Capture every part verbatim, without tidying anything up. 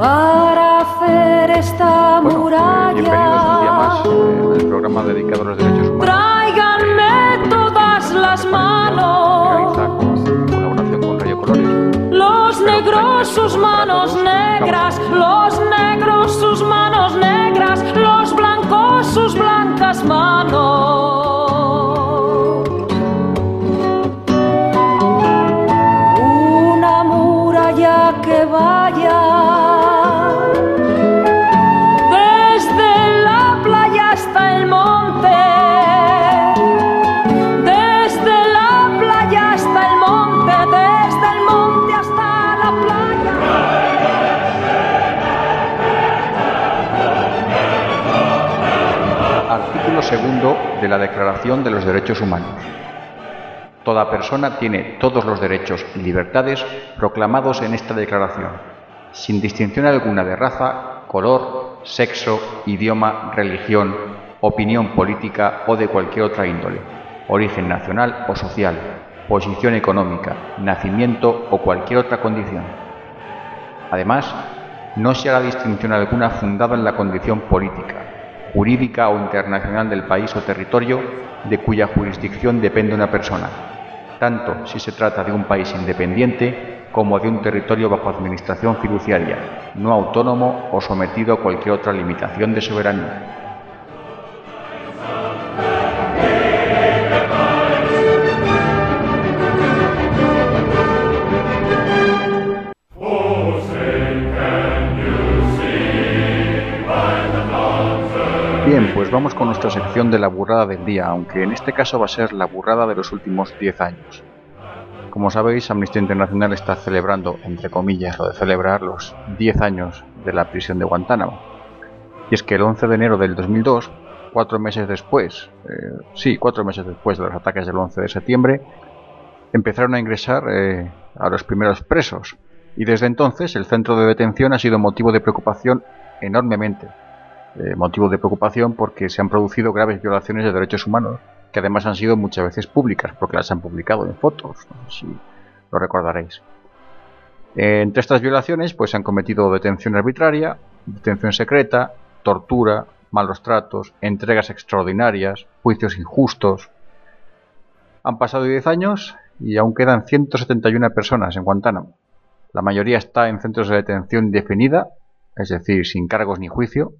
para hacer esta bueno, muralla. Eh, bienvenidos un día más eh, al programa dedicado a los derechos humanos. Tráiganme todas las manos. Realiza con colaboración con Radio Colores. Los Espero negros que sus manos todos. negras, Vamos. los negros sus manos negras, los blancos sus blancas manos. Una muralla que vaya desde la playa hasta el monte, desde la playa hasta el monte, desde el monte hasta la playa. Artículo segundo de la Declaración de los Derechos Humanos. Toda persona tiene todos los derechos y libertades proclamados en esta declaración, sin distinción alguna de raza, color, sexo, idioma, religión, opinión política o de cualquier otra índole, origen nacional o social, posición económica, nacimiento o cualquier otra condición. Además, no se hará distinción alguna fundada en la condición política, jurídica o internacional del país o territorio de cuya jurisdicción depende una persona, tanto si se trata de un país independiente como de un territorio bajo administración fiduciaria, no autónomo o sometido a cualquier otra limitación de soberanía. Bien, pues vamos con nuestra sección de la burrada del día, aunque en este caso va a ser la burrada de los últimos diez años. Como sabéis, Amnistía Internacional está celebrando, entre comillas, lo de celebrar los diez años de la prisión de Guantánamo. Y es que el once de enero del dos mil dos, cuatro meses después, eh, sí, cuatro meses después de los ataques del once de septiembre, empezaron a ingresar eh, a los primeros presos. Y desde entonces el centro de detención ha sido motivo de preocupación enormemente. Eh, motivo de preocupación porque se han producido graves violaciones de derechos humanos, que además han sido muchas veces públicas, porque las han publicado en fotos, no sé si lo recordaréis. Eh, entre estas violaciones pues se han cometido detención arbitraria, detención secreta, tortura, malos tratos, entregas extraordinarias, juicios injustos. Han pasado diez años y aún quedan ciento setenta y una personas en Guantánamo. La mayoría está en centros de detención indefinida, es decir, sin cargos ni juicio.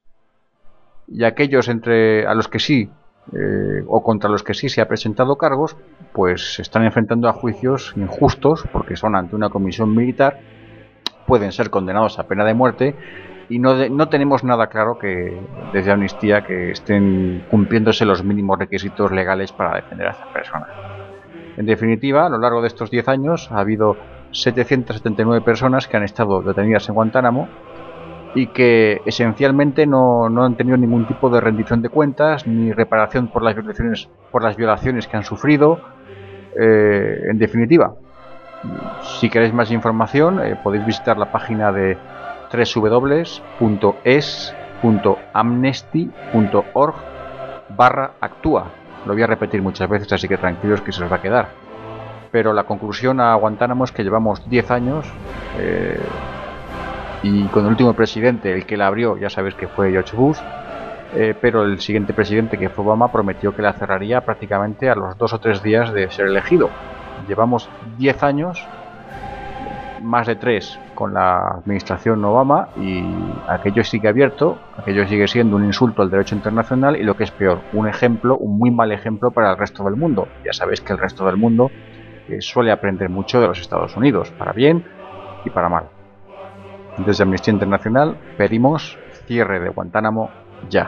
Y aquellos entre a los que sí eh, o contra los que sí se ha presentado cargos, pues se están enfrentando a juicios injustos porque son ante una comisión militar, pueden ser condenados a pena de muerte y no, de, no tenemos nada claro que desde Amnistía que estén cumpliéndose los mínimos requisitos legales para defender a esas personas. En definitiva, a lo largo de estos diez años ha habido setecientas setenta y nueve personas que han estado detenidas en Guantánamo y que esencialmente no, no han tenido ningún tipo de rendición de cuentas ni reparación por las violaciones, por las violaciones que han sufrido. Eh, en definitiva, si queréis más información eh, podéis visitar la página de doble u doble u doble u punto es punto amnesty punto org barra actúa. Lo voy a repetir muchas veces, así que tranquilos que se os va a quedar. Pero la conclusión a Guantánamo es que llevamos diez años eh, y con el último presidente, el que la abrió, ya sabéis que fue George Bush, eh, pero el siguiente presidente, que fue Obama, prometió que la cerraría prácticamente a los dos o tres días de ser elegido. Llevamos diez años, más de tres con la administración Obama, y aquello sigue abierto, aquello sigue siendo un insulto al derecho internacional y, lo que es peor, un ejemplo, un muy mal ejemplo para el resto del mundo. Ya sabéis que el resto del mundo eh, suele aprender mucho de los Estados Unidos, para bien y para mal. Desde Amnistía Internacional pedimos cierre de Guantánamo ya.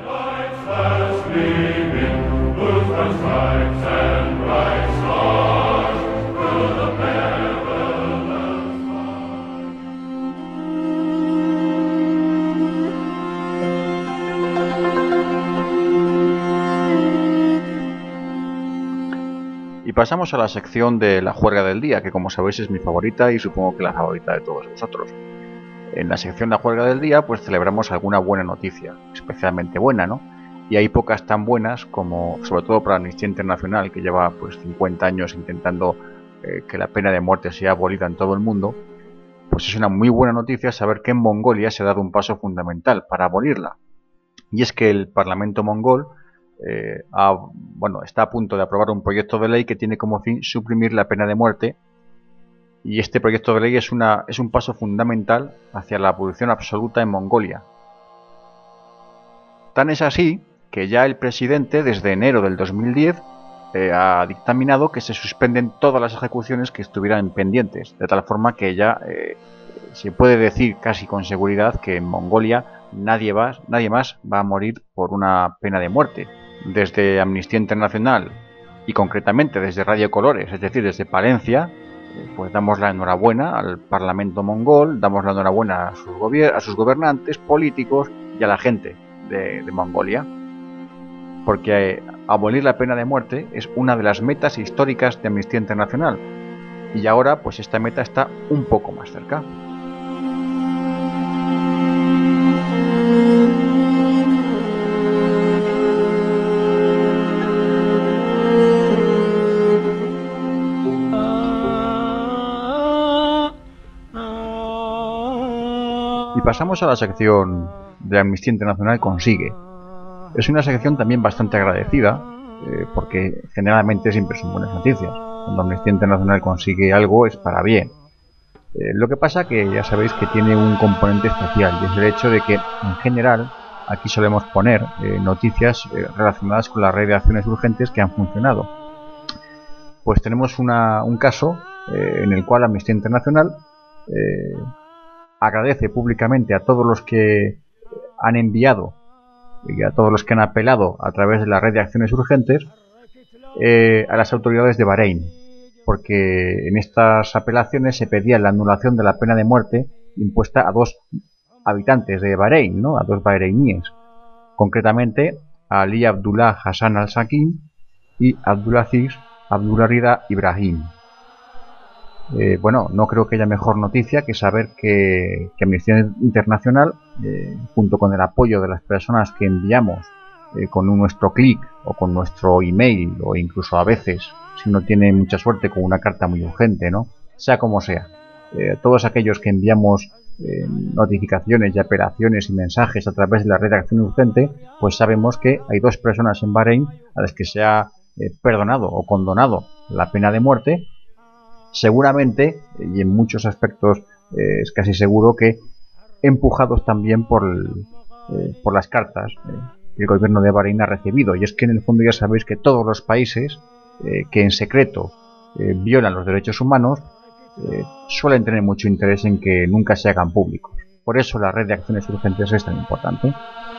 Y pasamos a la sección de la juerga del día, que como sabéis es mi favorita y supongo que la favorita de todos vosotros. En la sección de la juerga del día pues celebramos alguna buena noticia, especialmente buena, ¿no? Y hay pocas tan buenas como, sobre todo para Amnistía Internacional, que lleva pues cincuenta años intentando eh, que la pena de muerte sea abolida en todo el mundo, pues es una muy buena noticia saber que en Mongolia se ha dado un paso fundamental para abolirla. Y es que el Parlamento mongol eh, ha, bueno, está a punto de aprobar un proyecto de ley que tiene como fin suprimir la pena de muerte. Y este proyecto de ley es, una, es un paso fundamental hacia la abolición absoluta en Mongolia. Tan es así que ya el presidente, desde enero del dos mil diez, eh, ha dictaminado que se suspenden todas las ejecuciones que estuvieran pendientes, de tal forma que ya eh, se puede decir casi con seguridad que en Mongolia nadie, va, nadie más va a morir por una pena de muerte. Desde Amnistía Internacional y concretamente desde Radio Colores, es decir, desde Palencia, eh, pues damos la enhorabuena al Parlamento mongol, damos la enhorabuena a sus, a sus gobernantes políticos y a la gente de, de Mongolia, porque eh, abolir la pena de muerte es una de las metas históricas de Amnistía Internacional, y ahora pues esta meta está un poco más cerca. Y pasamos a la sección de Amnistía Internacional Consigue. Es una sección también bastante agradecida, eh, porque generalmente siempre son buenas noticias. Cuando Amnistía Internacional consigue algo es para bien. Eh, lo que pasa que ya sabéis que tiene un componente especial, y es el hecho de que en general aquí solemos poner eh, noticias eh, relacionadas con la red de acciones urgentes que han funcionado. Pues tenemos una, un caso eh, en el cual Amnistía Internacional eh, agradece públicamente a todos los que han enviado y a todos los que han apelado a través de la red de acciones urgentes eh, a las autoridades de Bahrein, porque en estas apelaciones se pedía la anulación de la pena de muerte impuesta a dos habitantes de Bahrein, ¿no? A dos bahreiníes, concretamente a Ali Abdullah Hassan al-Sakin y Abdulaziz Abdullah Rida Ibrahim. Eh, bueno, no creo que haya mejor noticia que saber que, que Amnistía Internacional, eh, junto con el apoyo de las personas que enviamos eh, con un, nuestro clic o con nuestro email, o incluso a veces, si uno tiene mucha suerte, con una carta muy urgente, ¿no? Sea como sea, eh, todos aquellos que enviamos eh, notificaciones y apelaciones y mensajes a través de la red de acción urgente, pues sabemos que hay dos personas en Bahrein a las que se ha eh, perdonado o condonado la pena de muerte. Seguramente, y en muchos aspectos eh, es casi seguro que empujados también por, el, eh, por las cartas eh, que el gobierno de Bahrein ha recibido. Y es que en el fondo ya sabéis que todos los países eh, que en secreto eh, violan los derechos humanos eh, suelen tener mucho interés en que nunca se hagan públicos. Por eso la red de acciones urgentes es tan importante.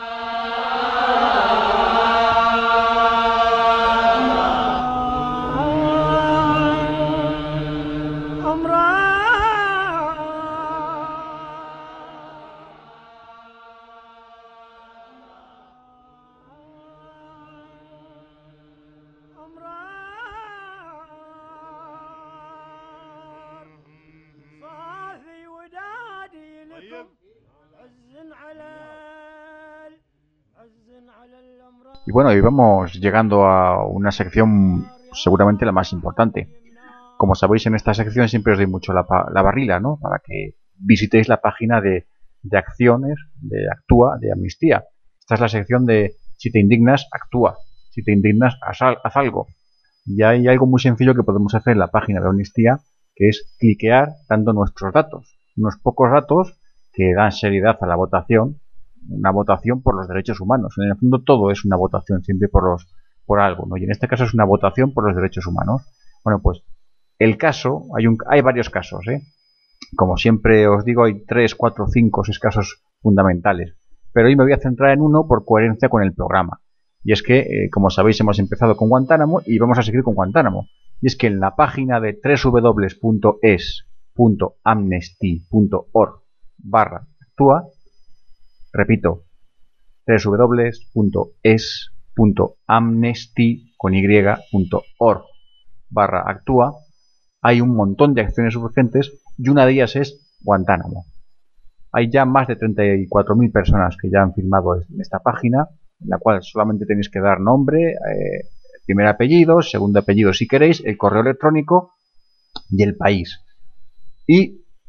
Y bueno, y vamos llegando a una sección seguramente la más importante. Como sabéis, en esta sección siempre os doy mucho la, la barrila, ¿no? Para que visitéis la página de, de acciones, de Actúa, de Amnistía. Esta es la sección de si te indignas, actúa. Si te indignas, haz, haz algo. Y hay algo muy sencillo que podemos hacer en la página de Amnistía, que es cliquear dando nuestros datos. Unos pocos datos que dan seriedad a la votación. Una votación por los derechos humanos. En el fondo todo es una votación siempre por los por algo, ¿no? Y en este caso es una votación por los derechos humanos. Bueno, pues el caso, hay un hay varios casos, ¿eh? Como siempre os digo, hay tres, cuatro, cinco, seis casos fundamentales. Pero hoy me voy a centrar en uno por coherencia con el programa. Y es que, eh, como sabéis, hemos empezado con Guantánamo y vamos a seguir con Guantánamo. Y es que en la página de doble u doble u doble u punto es punto amnesty punto org barra actúa, repito, doble u doble u doble u punto es punto amnesty con y punto org barra actúa, hay un montón de acciones urgentes y una de ellas es Guantánamo. Hay ya más de treinta y cuatro mil personas que ya han firmado en esta página, en la cual solamente tenéis que dar nombre, eh, primer apellido, segundo apellido si queréis, el correo electrónico y el país. Y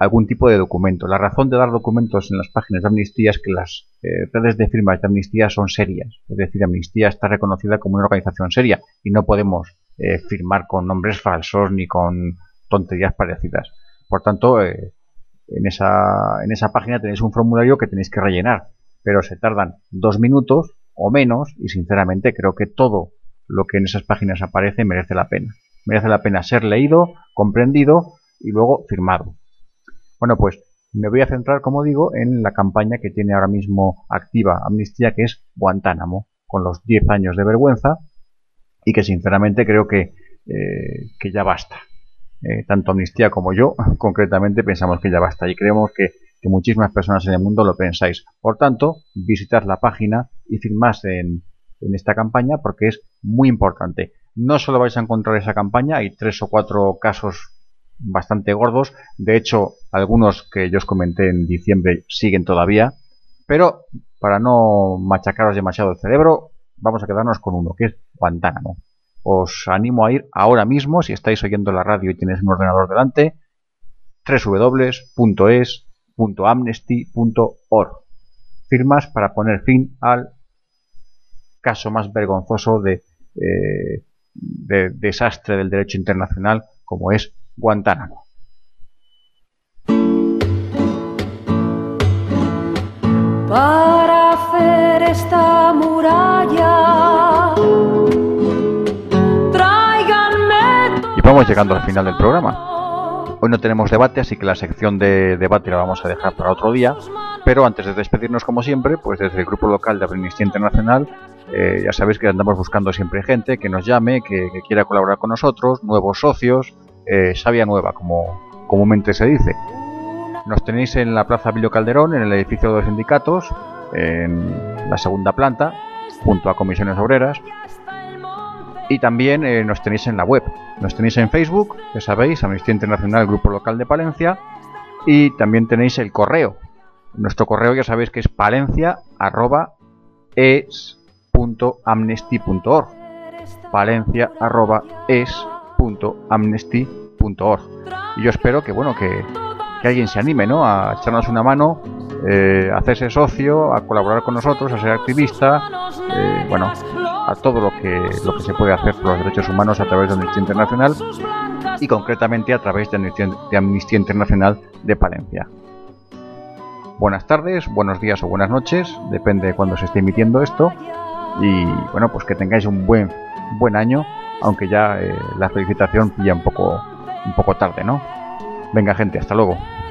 algún tipo de documento. La razón de dar documentos en las páginas de Amnistía es que las eh, redes de firmas de Amnistía son serias. Es decir, Amnistía está reconocida como una organización seria y no podemos eh, firmar con nombres falsos ni con tonterías parecidas. Por tanto, eh, en, esa, en esa página tenéis un formulario que tenéis que rellenar, pero se tardan dos minutos o menos y sinceramente creo que todo lo que en esas páginas aparece merece la pena. Merece la pena ser leído, comprendido y luego firmado. Bueno, pues me voy a centrar, como digo, en la campaña que tiene ahora mismo activa Amnistía, que es Guantánamo, con los diez años de vergüenza y que sinceramente creo que, eh, que ya basta. Eh, tanto Amnistía como yo, concretamente, pensamos que ya basta y creemos que, que muchísimas personas en el mundo lo pensáis. Por tanto, visitad la página y firmad en, en esta campaña porque es muy importante. No solo vais a encontrar esa campaña, hay tres o cuatro casos bastante gordos. De hecho, algunos que yo os comenté en diciembre siguen todavía. Pero para no machacaros demasiado el cerebro, vamos a quedarnos con uno, que es Guantánamo. Os animo a ir ahora mismo, si estáis oyendo la radio y tenéis un ordenador delante, doble u doble u doble u punto es punto amnesty punto org. Firmas para poner fin al caso más vergonzoso de, eh, de desastre del derecho internacional como es Guantánamo. Para hacer esta muralla, tráiganme. Y vamos llegando al final del programa. Hoy no tenemos debate, así que la sección de debate la vamos a dejar para otro día. Pero antes de despedirnos, como siempre, pues desde el grupo local de Amnistía Internacional, eh, ya sabéis que andamos buscando siempre gente que nos llame, que, que quiera colaborar con nosotros, nuevos socios, eh, savia nueva, como comúnmente se dice. Nos tenéis en la Plaza Villo Calderón, en el edificio de los sindicatos, en la segunda planta, junto a Comisiones Obreras. Y también eh, nos tenéis en la web. Nos tenéis en Facebook, ya sabéis, Amnistía Internacional, Grupo Local de Palencia. Y también tenéis el correo. Nuestro correo ya sabéis que es palencia arroba es punto amnesty punto org. palencia arroba es punto amnesty punto org. Y yo espero que, bueno, que, que alguien se anime, ¿no?, a echarnos una mano, eh, a hacerse socio, a colaborar con nosotros, a ser activista, eh, bueno, a todo lo que, lo que se puede hacer por los derechos humanos a través de Amnistía Internacional y concretamente a través de Amnistía, de Amnistía Internacional de Palencia. Buenas tardes, buenos días o buenas noches, depende de cuándo se esté emitiendo esto. Y bueno, pues que tengáis un buen buen año, aunque ya eh, la felicitación pilla un poco, un poco tarde, ¿no? Venga, gente, hasta luego.